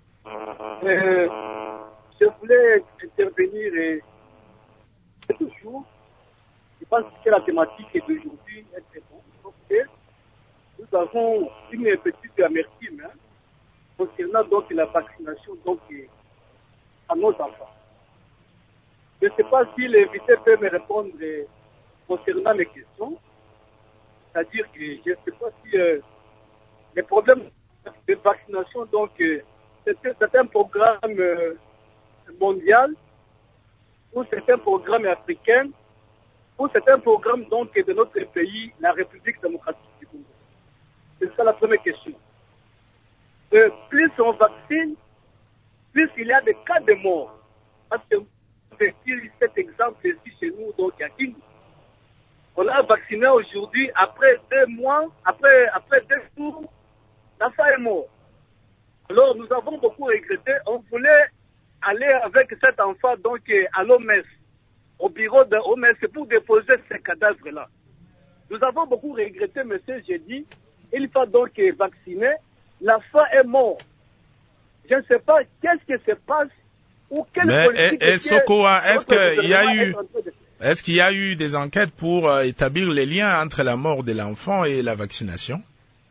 Je voulais intervenir toujours. Je pense que la thématique d'aujourd'hui est très bonne. Nous avons une petite amertume. concernant donc la vaccination donc à nos enfants. Je ne sais pas si l'invité peut me répondre concernant les questions. C'est-à-dire que je ne sais pas si les problèmes de vaccination, donc, c'est un programme mondial ou c'est un programme africain ou c'est un programme donc de notre pays, la République démocratique du Congo. C'est ça la première question. Plus on vaccine, plus il y a des cas de mort. Parce que cet exemple ici chez nous, donc à Kingu. On a vacciné aujourd'hui, après 2 mois, après 2 jours, l'enfant est mort. Alors nous avons beaucoup regretté, on voulait aller avec cet enfant donc à l'OMS, au bureau de l'OMS pour déposer ces cadavres-là. Nous avons beaucoup regretté, monsieur, j'ai dit, il faut donc vacciner, l'enfant est mort. Je ne sais pas qu'est-ce qui se passe ou quelle politique... Mais Sokoa, est-ce qu'il y a eu des enquêtes pour établir les liens entre la mort de l'enfant et la vaccination?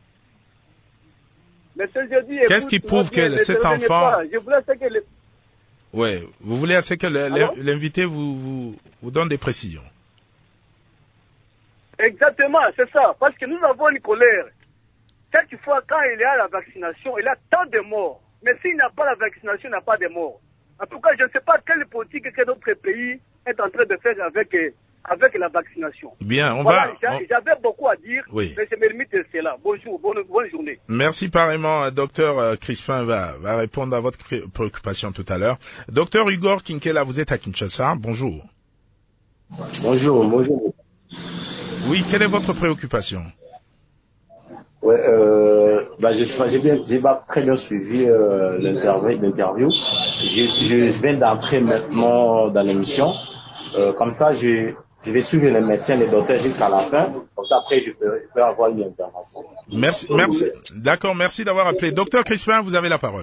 Qu'est-ce qui prouve que cet enfant... Oui, vous voulez que l'invité vous donne des précisions. Exactement, c'est ça. Parce que nous avons une colère. Quelquefois, quand il y a la vaccination, il y a tant de morts. Mais s'il n'y a pas la vaccination, il n'y a pas de morts. En tout cas, je ne sais pas quelle politique que notre pays est en train de faire avec la vaccination. Bien, J'avais beaucoup à dire, oui. Mais je me limite à cela. Bonjour, bonne journée. Merci pareillement. Docteur Crispin va répondre à votre préoccupation tout à l'heure. Docteur Igor Kinkela, vous êtes à Kinshasa. Bonjour. Bonjour. Oui, quelle est votre préoccupation? Ouais, j'ai très bien suivi l'interview. Je viens d'entrer maintenant dans l'émission. Comme ça, je vais suivre les médecins, les docteurs jusqu'à la fin. Comme ça, après, je peux avoir une intervention. Merci. D'accord, merci d'avoir appelé. Docteur Crispin, vous avez la parole.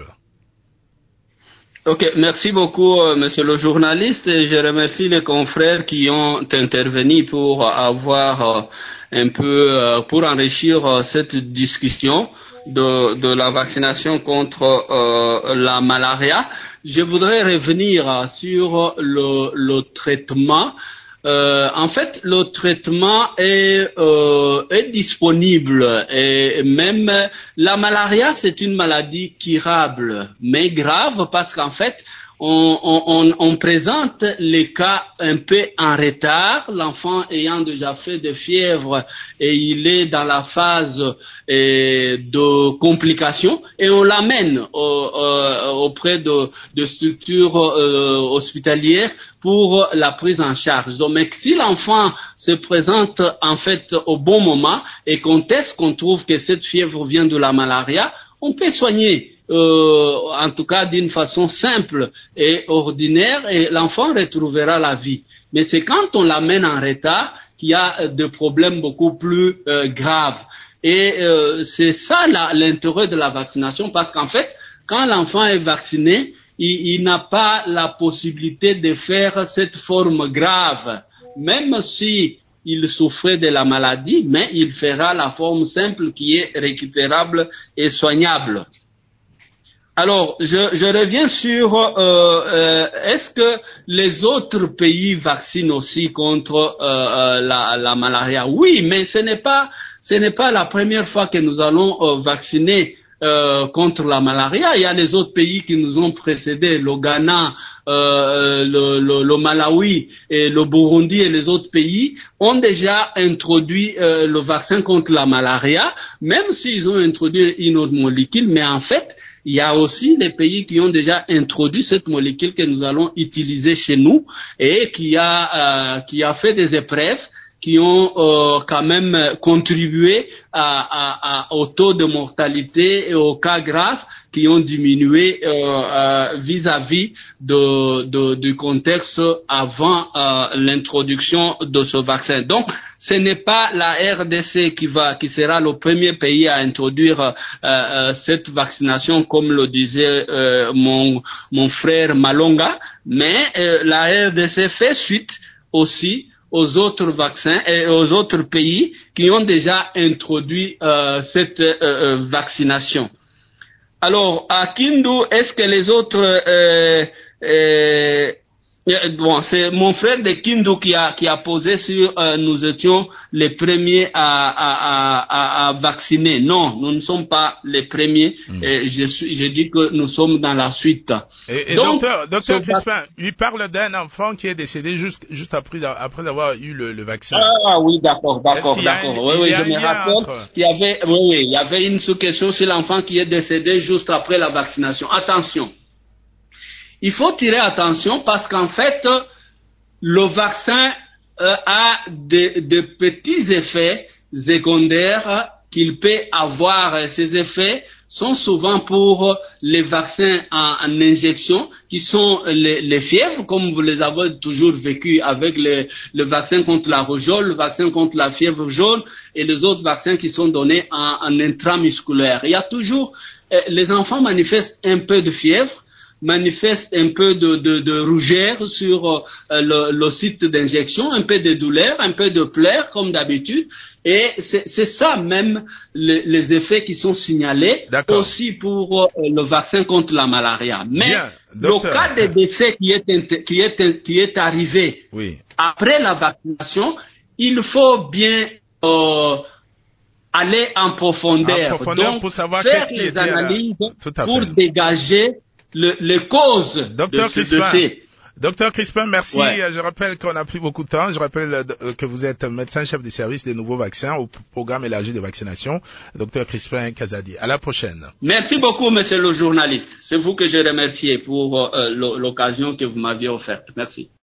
Ok, merci beaucoup, monsieur le journaliste. Et je remercie les confrères qui ont intervenu pour avoir pour enrichir cette discussion de la vaccination contre la malaria. Je voudrais revenir sur le traitement. En fait, le traitement est disponible et même la malaria, c'est une maladie curable, mais grave parce qu'en fait, on présente les cas un peu en retard, l'enfant ayant déjà fait des fièvres et il est dans la phase de complications et on l'amène auprès de structures hospitalières pour la prise en charge. Donc, mais si l'enfant se présente en fait au bon moment et qu'on teste, qu'on trouve que cette fièvre vient de la malaria, on peut soigner. En tout cas d'une façon simple et ordinaire, et l'enfant retrouvera la vie. Mais c'est quand on l'amène en retard qu'il y a des problèmes beaucoup plus graves. Et c'est ça l'intérêt de la vaccination, parce qu'en fait, quand l'enfant est vacciné, il n'a pas la possibilité de faire cette forme grave, même si il souffrait de la maladie, mais il fera la forme simple qui est récupérable et soignable. Alors, je reviens sur est-ce que les autres pays vaccinent aussi contre la malaria? Oui, mais ce n'est pas la première fois que nous allons vacciner contre la malaria. Il y a les autres pays qui nous ont précédés, le Ghana, le Malawi et le Burundi et les autres pays ont déjà introduit le vaccin contre la malaria, même s'ils ont introduit une autre molécule, mais en fait, il y a aussi des pays qui ont déjà introduit cette molécule que nous allons utiliser chez nous et qui a fait des épreuves qui ont quand même contribué au taux de mortalité et aux cas graves qui ont diminué vis-à-vis du contexte avant l'introduction de ce vaccin. Donc, ce n'est pas la RDC qui sera le premier pays à introduire cette vaccination, comme le disait mon frère Malonga, mais la RDC fait suite aussi aux autres vaccins et aux autres pays qui ont déjà introduit cette vaccination. Alors, à Kindu, est-ce que les autres... bon, c'est mon frère de Kindu qui a posé sur nous étions les premiers à vacciner. Non, nous ne sommes pas les premiers. Je dis que nous sommes dans la suite. Et donc, docteur Crispin, il parle d'un enfant qui est décédé juste après avoir eu le vaccin. Ah oui, d'accord. Oui, je me rappelle qu'il y avait une sous-question sur l'enfant qui est décédé juste après la vaccination. Attention. Il faut tirer attention parce qu'en fait, le vaccin a de petits effets secondaires qu'il peut avoir. Ces effets sont souvent pour les vaccins en injection, qui sont les fièvres, comme vous les avez toujours vécu avec le vaccin contre la rougeole, le vaccin contre la fièvre jaune et les autres vaccins qui sont donnés en intramusculaire. Il y a toujours, les enfants manifestent un peu de fièvre, manifeste un peu de rougeur sur le site d'injection, un peu de douleur, un peu de pleurs comme d'habitude, et c'est ça même les effets qui sont signalés aussi pour le vaccin contre la malaria. Mais bien, le cas de décès qui est arrivé après la vaccination, il faut bien aller en profondeur, donc pour savoir faire les analyses pour dégager les causes de ce décès. Docteur Crispin, merci. Je rappelle qu'on n'a plus beaucoup de temps. Je rappelle que vous êtes médecin-chef des services des nouveaux vaccins au programme élargi de vaccination. Docteur Crispin Kazadi. À la prochaine. Merci beaucoup, monsieur le journaliste. C'est vous que je remercie pour l'occasion que vous m'aviez offerte. Merci.